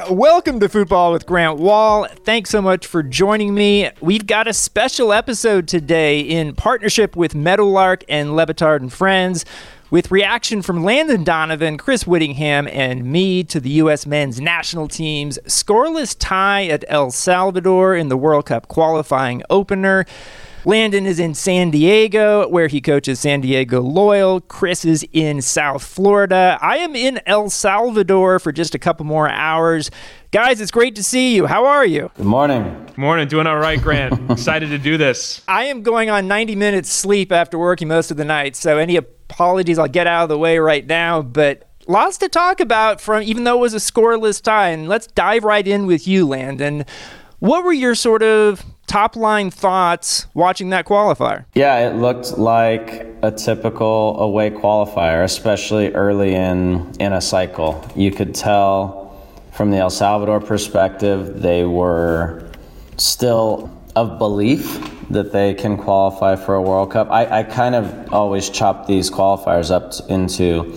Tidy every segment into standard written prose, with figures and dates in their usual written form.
Welcome to Football with Grant Wahl. Thanks so much for joining me. We've got a special episode today in partnership with Meadowlark and Le Batard and Friends, with reaction from Landon Donovan, Chris Whittingham, and me to the U.S. men's national team's scoreless tie at El Salvador in the World Cup qualifying opener. Landon is in San Diego, where he coaches San Diego Loyal. Chris is in South Florida. I am in El Salvador for just a couple more hours. Guys, it's great to see you. How are you? Good morning. Good morning. Doing all right, Grant. Excited to do this. I am going on 90 minutes sleep after working most of the night, so any apologies I'll get out of the way right now, but lots to talk about from even though it was a scoreless tie. And let's dive right in with you, Landon. What were your sort of top-line thoughts watching that qualifier? Yeah, it looked like a typical away qualifier, especially early in a cycle. You could tell from the El Salvador perspective, they were still of belief that they can qualify for a World Cup. I kind of always chop these qualifiers up into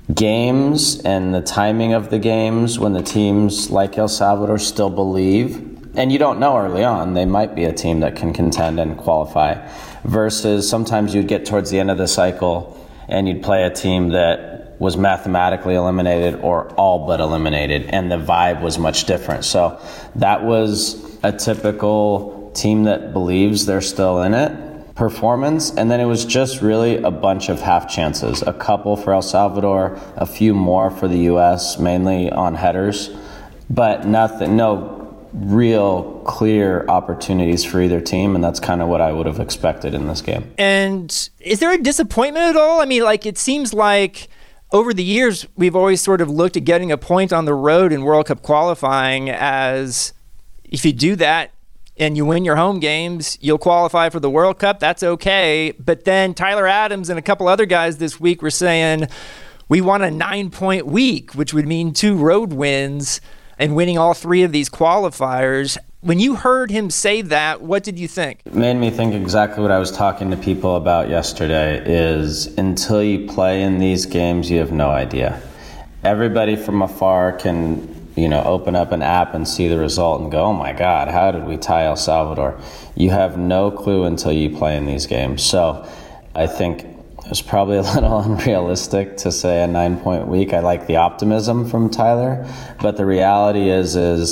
games and the timing of the games when the teams like El Salvador still believe. And you don't know early on, they might be a team that can contend and qualify, versus sometimes you'd get towards the end of the cycle and you'd play a team that was mathematically eliminated or all but eliminated, and the vibe was much different. So that was a typical team that believes they're still in it performance. And then it was just really a bunch of half chances, a couple for El Salvador, a few more for the U.S., mainly on headers, but no real clear opportunities for either team, and that's kind of what I would have expected in this game. And is there a disappointment at all? I mean, it seems like over the years we've always sort of looked at getting a point on the road in World Cup qualifying as, if you do that and you win your home games, you'll qualify for the World Cup. That's okay. But then Tyler Adams and a couple other guys this week were saying we want a 9-point week, which would mean 2 road wins and winning all 3 of these qualifiers. When you heard him say that, what did you think? It made me think exactly what I was talking to people about yesterday, is until you play in these games, you have no idea. Everybody from afar can, open up an app and see the result and go, oh my God, how did we tie El Salvador? You have no clue until you play in these games. So I think it was probably a little unrealistic to say a 9-point week. I like the optimism from Tyler, but the reality is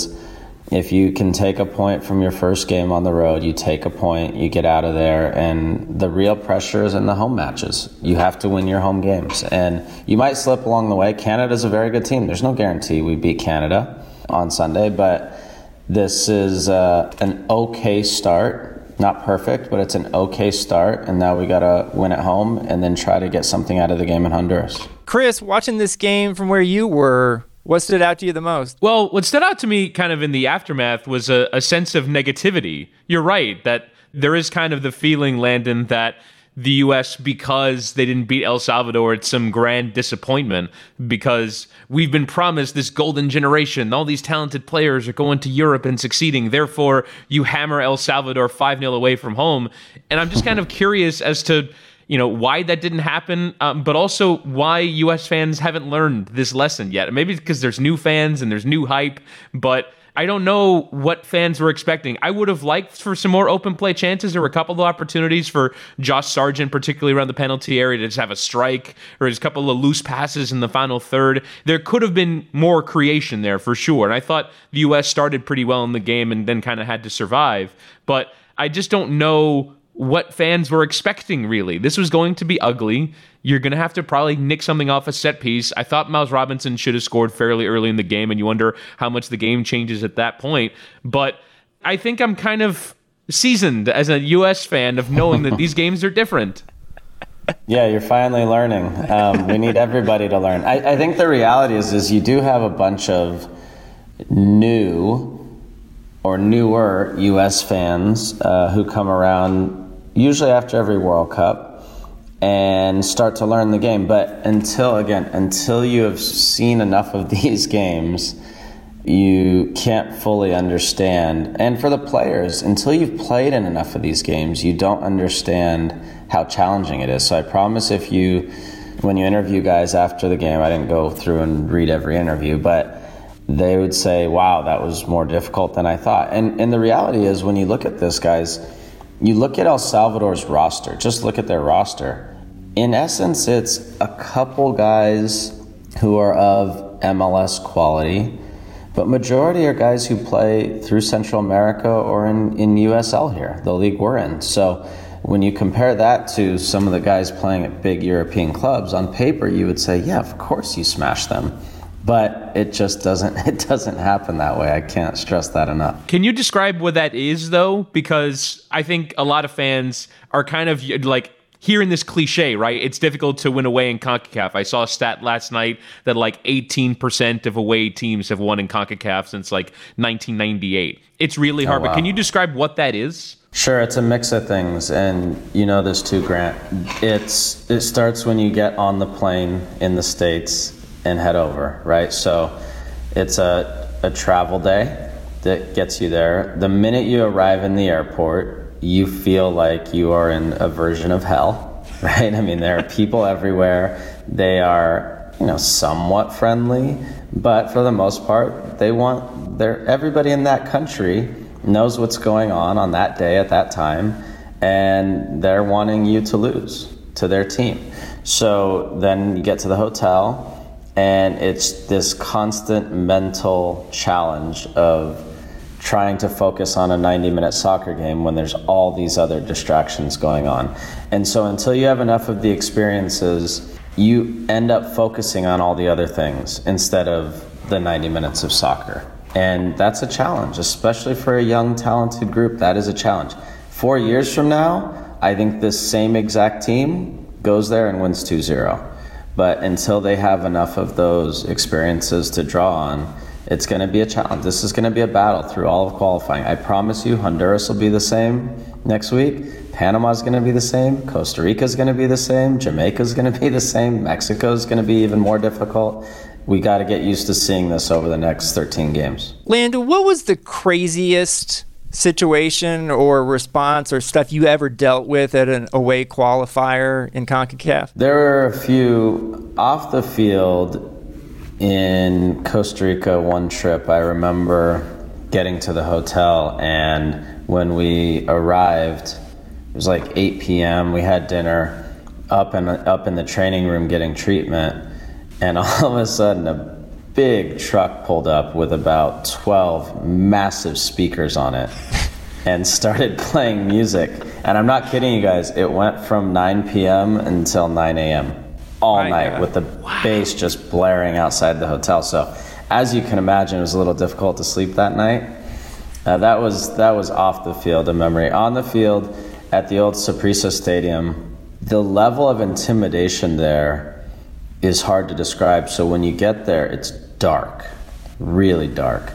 if you can take a point from your first game on the road, you take a point, you get out of there, and the real pressure is in the home matches. You have to win your home games, and you might slip along the way. Canada's a very good team. There's no guarantee we beat Canada on Sunday, but this is an okay start. Not perfect, but it's an okay start, and now we got to win at home and then try to get something out of the game in Honduras. Chris, watching this game from where you were, what stood out to you the most? Well, what stood out to me kind of in the aftermath was a sense of negativity. You're right, that there is kind of the feeling, Landon, that the U.S., because they didn't beat El Salvador, it's some grand disappointment, because we've been promised this golden generation. All these talented players are going to Europe and succeeding. Therefore, you hammer El Salvador 5-0 away from home. And I'm just kind of curious as to, why that didn't happen, but also why U.S. fans haven't learned this lesson yet. Maybe because there's new fans and there's new hype, but I don't know what fans were expecting. I would have liked for some more open play chances. There were a couple of opportunities for Josh Sargent, particularly around the penalty area, to just have a strike, or just a couple of loose passes in the final third. There could have been more creation there for sure. And I thought the U.S. started pretty well in the game and then kind of had to survive. But I just don't know what fans were expecting, really. This was going to be ugly. You're going to have to probably nick something off a set piece. I thought Miles Robinson should have scored fairly early in the game, and you wonder how much the game changes at that point. But I think I'm kind of seasoned as a U.S. fan of knowing that these games are different. Yeah, you're finally learning. We need everybody to learn. I think the reality is you do have a bunch of new or newer U.S. fans who come around usually after every World Cup and start to learn the game. But until you have seen enough of these games, you can't fully understand. And for the players, until you've played in enough of these games, you don't understand how challenging it is. So I promise when you interview guys after the game, I didn't go through and read every interview, but they would say, wow, that was more difficult than I thought. And the reality is, when you look at this, guys, you look at El Salvador's roster, just look at their roster. In essence, it's a couple guys who are of MLS quality, but majority are guys who play through Central America or in USL here, the league we're in. So when you compare that to some of the guys playing at big European clubs, on paper you would say, yeah, of course you smash them. But it just doesn't happen that way. I can't stress that enough. Can you describe what that is, though? Because I think a lot of fans are kind of like hearing this cliche, right? It's difficult to win away in CONCACAF. I saw a stat last night that like 18% of away teams have won in CONCACAF since like 1998. It's really hard. Wow. But can you describe what that is? Sure, it's a mix of things, and you know this too, Grant. It starts when you get on the plane in the States and head over, right? So it's a travel day that gets you there. The minute you arrive in the airport, you feel like you are in a version of hell, right? I mean, there are people everywhere. They are, somewhat friendly, but for the most part, everybody in that country knows what's going on that day at that time, and they're wanting you to lose to their team. So then you get to the hotel, and it's this constant mental challenge of trying to focus on a 90-minute soccer game when there's all these other distractions going on. And so until you have enough of the experiences, you end up focusing on all the other things instead of the 90 minutes of soccer. And that's a challenge, especially for a young, talented group. That is a challenge. 4 years from now, I think this same exact team goes there and wins 2-0. But until they have enough of those experiences to draw on, it's going to be a challenge. This is going to be a battle through all of qualifying. I promise you, Honduras will be the same next week. Panama's going to be the same. Costa Rica's going to be the same. Jamaica's going to be the same. Mexico's going to be even more difficult. We got to get used to seeing this over the next 13 games. Landon, what was the craziest situation or response or stuff you ever dealt with at an away qualifier in CONCACAF? There were a few off the field. In Costa Rica, one trip, I remember getting to the hotel, and when we arrived, it was like 8 p.m. We had dinner up in the training room getting treatment, and all of a sudden a big truck pulled up with about 12 massive speakers on it and started playing music. And I'm not kidding you guys, it went from 9 p.m. until 9 a.m. all night with the bass just blaring outside the hotel. So as you can imagine, it was a little difficult to sleep that night. That was off the field, a memory. On the field at the old Saprissa Stadium, the level of intimidation there is hard to describe. So when you get there, it's dark, really dark.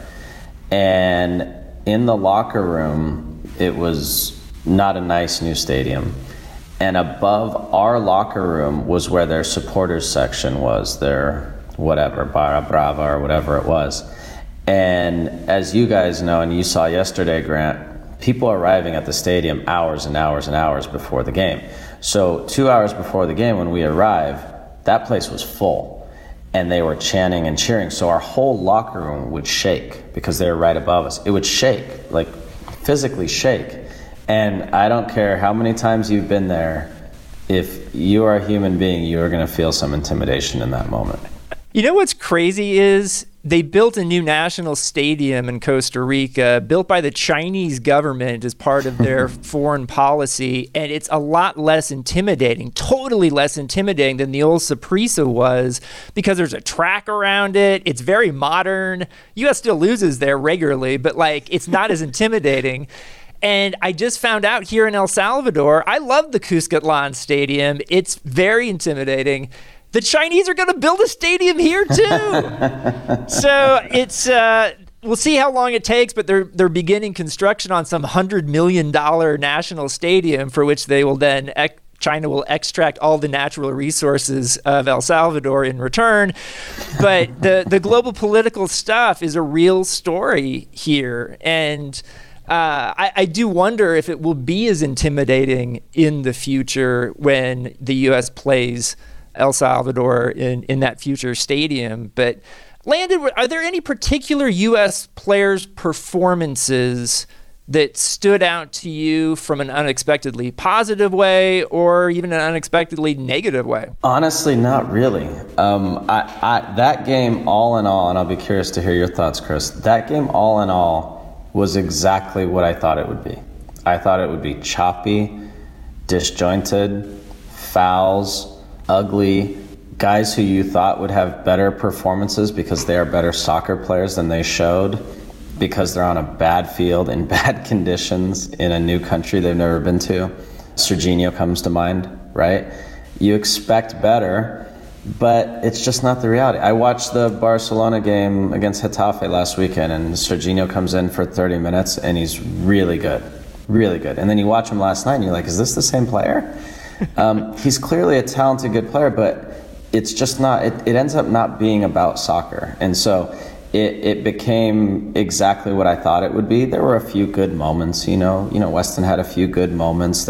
And in the locker room, it was not a nice new stadium. And above our locker room was where their supporters section was, their whatever, Barra Brava or whatever it was. And as you guys know, and you saw yesterday, Grant, people arriving at the stadium hours and hours and hours before the game. So 2 hours before the game when we arrived, that place was full. And they were chanting and cheering. So our whole locker room would shake because they were right above us. It would shake, like physically shake. And I don't care how many times you've been there, if you are a human being, you are going to feel some intimidation in that moment. You know what's crazy is they built a new national stadium in Costa Rica, built by the Chinese government as part of their foreign policy, and it's a lot less intimidating, totally less intimidating than the old Saprissa was, because there's a track around it. It's very modern. U.S. still loses there regularly, but it's not as intimidating. And I just found out here in El Salvador, I love the Cuscatlán Stadium. It's very intimidating. The Chinese are going to build a stadium here too. So it's we'll see how long it takes, but they're beginning construction on some $100 million national stadium for which they will then China will extract all the natural resources of El Salvador in return. But the global political stuff is a real story here, and I do wonder if it will be as intimidating in the future when the U.S. plays El Salvador in that future stadium. But Landon, are there any particular U.S. players' performances that stood out to you from an unexpectedly positive way or even an unexpectedly negative way? Honestly, not really. That game, all in all, and I'll be curious to hear your thoughts, Chris, that game, all in all, was exactly what I thought it would be. I thought it would be choppy, disjointed, fouls, ugly, guys who you thought would have better performances because they are better soccer players than they showed, because they're on a bad field in bad conditions in a new country they've never been to. Serginho comes to mind, right? You expect better, but it's just not the reality. I watched the Barcelona game against Getafe last weekend, and Serginho comes in for 30 minutes, and he's really good, really good. And then you watch him last night, and you're like, is this the same player? He's clearly a talented, good player, but it's just not, it ends up not being about soccer. And so it became exactly what I thought it would be. There were a few good moments, you know, Weston had a few good moments.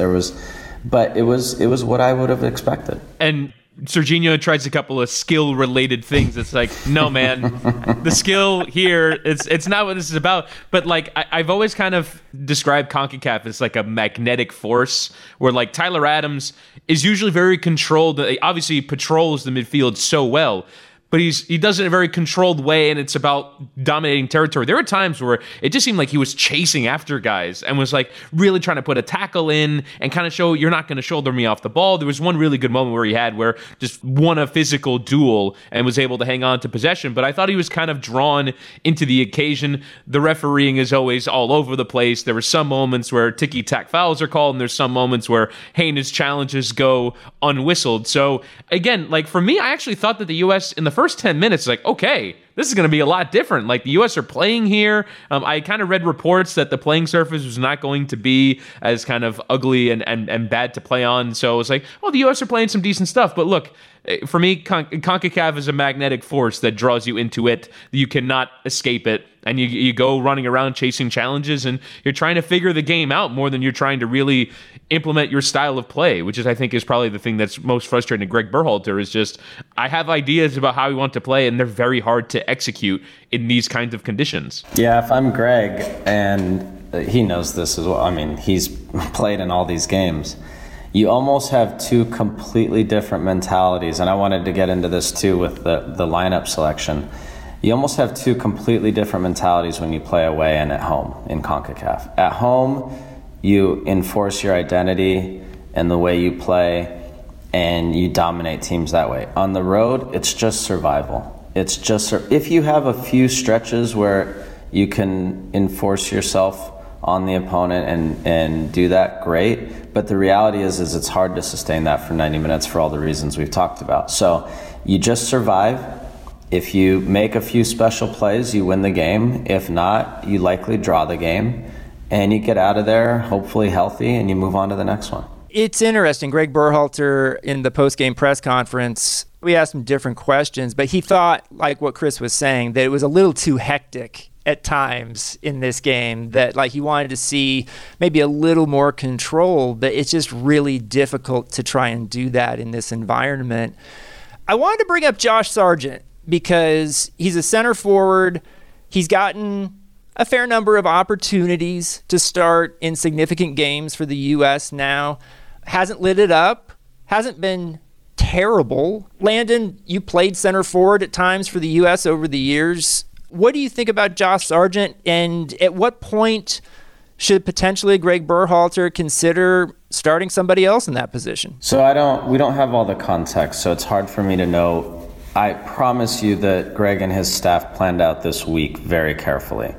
But it was what I would have expected. And Serginho tries a couple of skill-related things. It's like, no, man, the skill here, it's not what this is about. But, like, I've always kind of described CONCACAF as, like, a magnetic force where, like, Tyler Adams is usually very controlled. Obviously, he patrols the midfield so well, but he does it in a very controlled way, and it's about dominating territory. There were times where it just seemed like he was chasing after guys and was like really trying to put a tackle in and kind of show you're not going to shoulder me off the ball. There was one really good moment where he had where just won a physical duel and was able to hang on to possession, but I thought he was kind of drawn into the occasion. The refereeing is always all over the place. There were some moments where ticky-tack fouls are called, and there's some moments where heinous challenges go unwhistled. So again, like for me, I actually thought that the U.S. in the first 10 minutes, like, okay, this is going to be a lot different. Like, the U.S. are playing here. I kind of read reports that the playing surface was not going to be as kind of ugly and bad to play on. So it was like, well, the U.S. are playing some decent stuff. But look, for me, CONCACAF is a magnetic force that draws you into it. You cannot escape it. And you go running around chasing challenges, and you're trying to figure the game out more than you're trying to really implement your style of play, which is, I think, is probably the thing that's most frustrating to Greg Berhalter is just, I have ideas about how we want to play, and they're very hard to execute in these kinds of conditions. Yeah, if I'm Greg, and he knows this as well, I mean, he's played in all these games, you almost have two completely different mentalities, and I wanted to get into this too with the lineup selection. You almost have two completely different mentalities when you play away and at home in CONCACAF. At home, you enforce your identity and the way you play, and you dominate teams that way. On the road, it's just survival. It's just, if you have a few stretches where you can enforce yourself on the opponent and do that, great. But the reality is it's hard to sustain that for 90 minutes for all the reasons we've talked about. So you just survive. If you make a few special plays, you win the game. If not, you likely draw the game. And you get out of there, hopefully healthy, and you move on to the next one. It's interesting. Greg Berhalter, in the post-game press conference, we asked him different questions, but he thought, like what Chris was saying, that it was a little too hectic at times in this game, that like he wanted to see maybe a little more control, but it's just really difficult to try and do that in this environment. I wanted to bring up Josh Sargent, because he's a center forward. He's gotten a fair number of opportunities to start in significant games for the U.S. now. Hasn't lit it up. Hasn't been terrible. Landon, you played center forward at times for the U.S. over the years. What do you think about Josh Sargent, and at what point should potentially Greg Berhalter consider starting somebody else in that position? So we don't have all the context, so it's hard for me to know. I promise you that Greg and his staff planned out this week very carefully.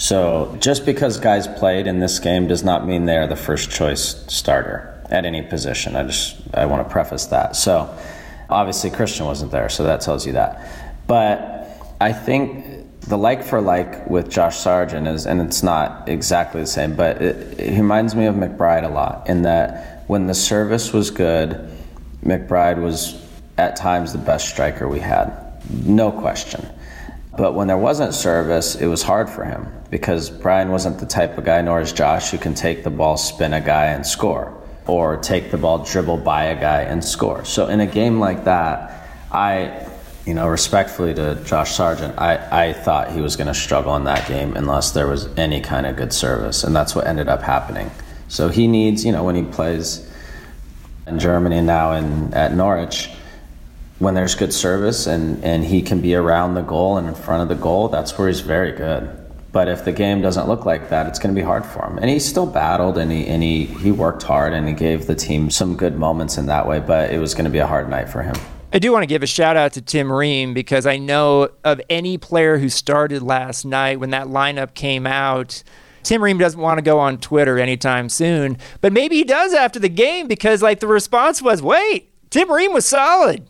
So just because guys played in this game does not mean they are the first choice starter at any position. I want to preface that. So obviously Christian wasn't there, so that tells you that. But I think the like for like with Josh Sargent is, and it's not exactly the same, but it reminds me of McBride a lot, in that when the service was good, McBride was at times the best striker we had, no question. But when there wasn't service, it was hard for him, because Brian wasn't the type of guy, nor is Josh, who can take the ball, spin a guy, and score, or take the ball, dribble by a guy, and score. So in a game like that, respectfully to Josh Sargent, I thought he was going to struggle in that game unless there was any kind of good service, and that's what ended up happening. So he needs, when he plays in Germany now at Norwich, when there's good service and he can be around the goal and in front of the goal, that's where he's very good. But if the game doesn't look like that, it's going to be hard for him. And he still battled, and he worked hard, and he gave the team some good moments in that way, but it was going to be a hard night for him. I do want to give a shout out to Tim Ream, because I know of any player who started last night when that lineup came out. Tim Ream doesn't want to go on Twitter anytime soon, but maybe he does after the game, because the response was, wait, Tim Ream was solid.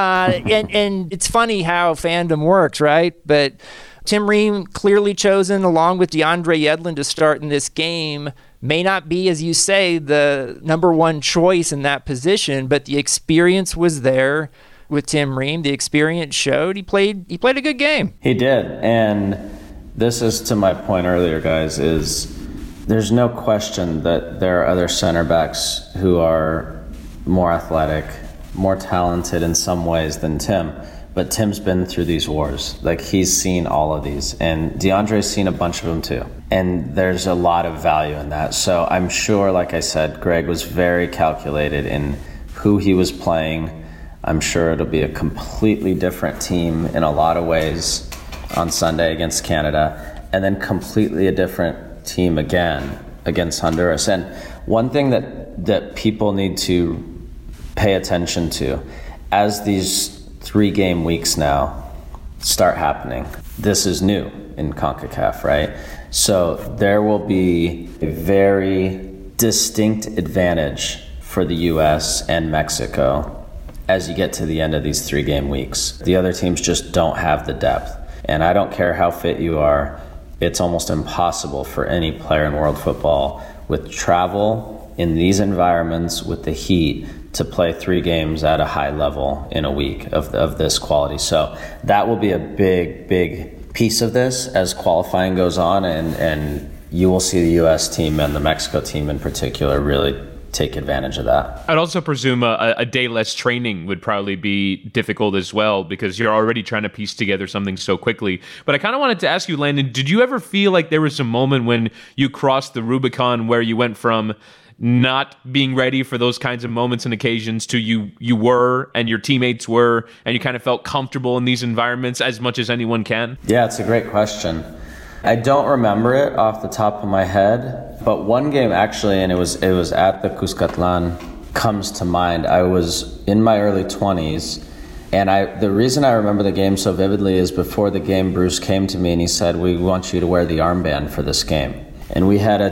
And it's funny how fandom works, right? But Tim Ream clearly chosen along with DeAndre Yedlin to start in this game. May not be, as you say, the number one choice in that position, but the experience was there with Tim Ream. The experience showed. He played a good game. He did. And this is to my point earlier, guys, is there's no question that there are other center backs who are more athletic, more talented in some ways than Tim. But Tim's been through these wars. He's seen all of these. And DeAndre's seen a bunch of them too. And there's a lot of value in that. So I'm sure, like I said, Greg was very calculated in who he was playing. I'm sure it'll be a completely different team in a lot of ways on Sunday against Canada. And then completely a different team again against Honduras. And one thing that people need to pay attention to as these 3-game weeks now start happening. This is new in CONCACAF, right? So there will be a very distinct advantage for the U.S. and Mexico as you get to the end of these 3-game weeks. The other teams just don't have the depth. And I don't care how fit you are, it's almost impossible for any player in world football with travel in these environments with the heat to play 3 games at a high level in a week of this quality. So that will be a big, big piece of this as qualifying goes on, and you will see the U.S. team and the Mexico team in particular really take advantage of that. I'd also presume a day less training would probably be difficult as well, because you're already trying to piece together something so quickly. But I kind of wanted to ask you, Landon, did you ever feel like there was a moment when you crossed the Rubicon where you went from not being ready for those kinds of moments and occasions to you were and your teammates were, and you kind of felt comfortable in these environments as much as anyone can? Yeah, it's a great question. I don't remember it off the top of my head, but one game actually, and it was at the Cuscatlan, comes to mind. I was in my early 20s, and the reason I remember the game so vividly is before the game, Bruce came to me and he said, "We want you to wear the armband for this game." And we had a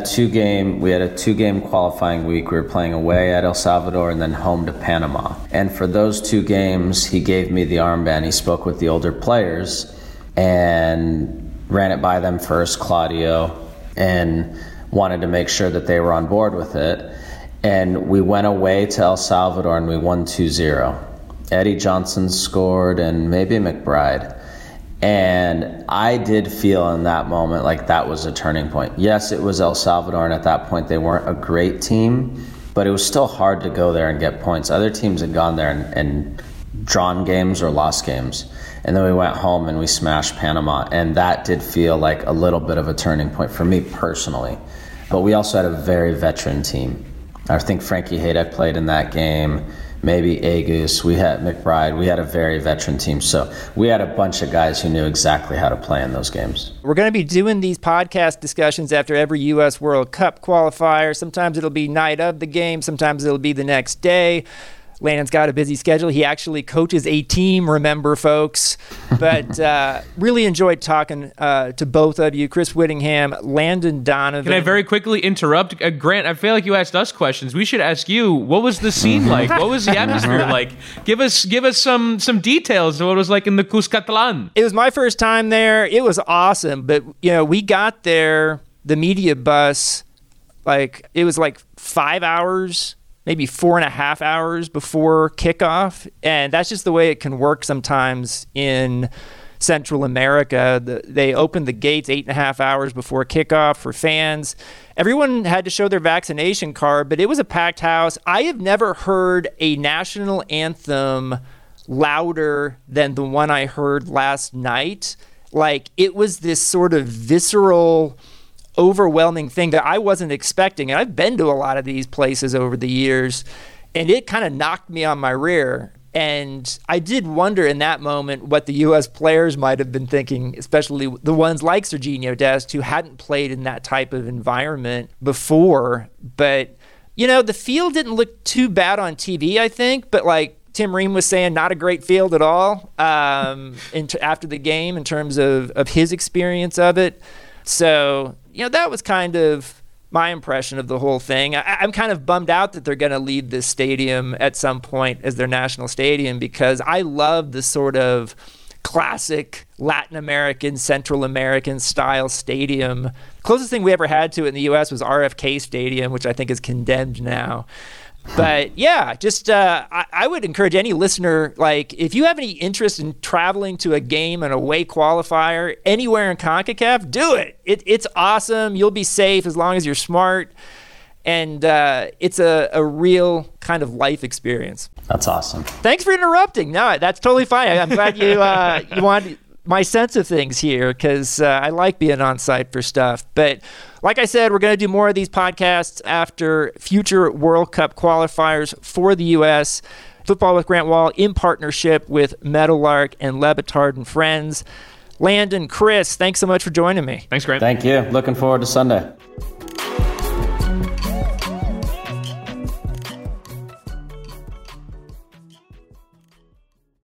2-game qualifying week. We were playing away at El Salvador and then home to Panama. And for those 2 games, he gave me the armband. He spoke with the older players and ran it by them first, Claudio, and wanted to make sure that they were on board with it. And we went away to El Salvador and we won 2-0. Eddie Johnson scored and maybe McBride. And I did feel in that moment like that was a turning point. Yes, it was El Salvador, and at that point they weren't a great team, but it was still hard to go there and get points. Other teams had gone there and drawn games or lost games. And then we went home and we smashed Panama, and that did feel like a little bit of a turning point for me personally. But we also had a very veteran team. I think Frankie Hayduk played in that game. Maybe Agus, we had McBride, we had a very veteran team. So we had a bunch of guys who knew exactly how to play in those games. We're going to be doing these podcast discussions after every U.S. World Cup qualifier. Sometimes it'll be night of the game, sometimes it'll be the next day. Landon's got a busy schedule. He actually coaches a team, remember, folks. But really enjoyed talking to both of you, Chris Whittingham, Landon Donovan. Can I very quickly interrupt? Grant, I feel like you asked us questions. We should ask you, what was the scene like? What was the atmosphere like? Give us some details of what it was like in the Cuscatlan. It was my first time there. It was awesome. But, we got there, the media bus, it was 5 hours, maybe 4.5 hours before kickoff. And that's just the way it can work sometimes in Central America. They opened the gates 8.5 hours before kickoff for fans. Everyone had to show their vaccination card, but it was a packed house. I have never heard a national anthem louder than the one I heard last night. Like, it was this sort of visceral, overwhelming thing that I wasn't expecting. And I've been to a lot of these places over the years, and it kind of knocked me on my rear. And I did wonder in that moment what the U.S. players might have been thinking, especially the ones like Sergiño Dest, who hadn't played in that type of environment before. But, you know, the field didn't look too bad on TV, I think. But like Tim Ream was saying, not a great field at all after the game in terms of his experience of it. So, you know, that was kind of my impression of the whole thing. I'm kind of bummed out that they're going to leave this stadium at some point as their national stadium, because I love the sort of classic Latin American, Central American style stadium. Closest thing we ever had to it in the U.S. was RFK Stadium, which I think is condemned now. But yeah, just I would encourage any listener, like, if you have any interest in traveling to a game, an away qualifier, anywhere in CONCACAF, do it. It's awesome. You'll be safe as long as you're smart. And it's a real kind of life experience. That's awesome. Thanks for interrupting. No, that's totally fine. I'm glad you want my sense of things here, because I like being on site for stuff. But like I said, we're going to do more of these podcasts after future World Cup qualifiers for the U.S. Football with Grant Wahl in partnership with Meadowlark and Le Batard and Friends. Landon, Chris, thanks so much for joining me. Thanks, Grant. Thank you. Looking forward to Sunday.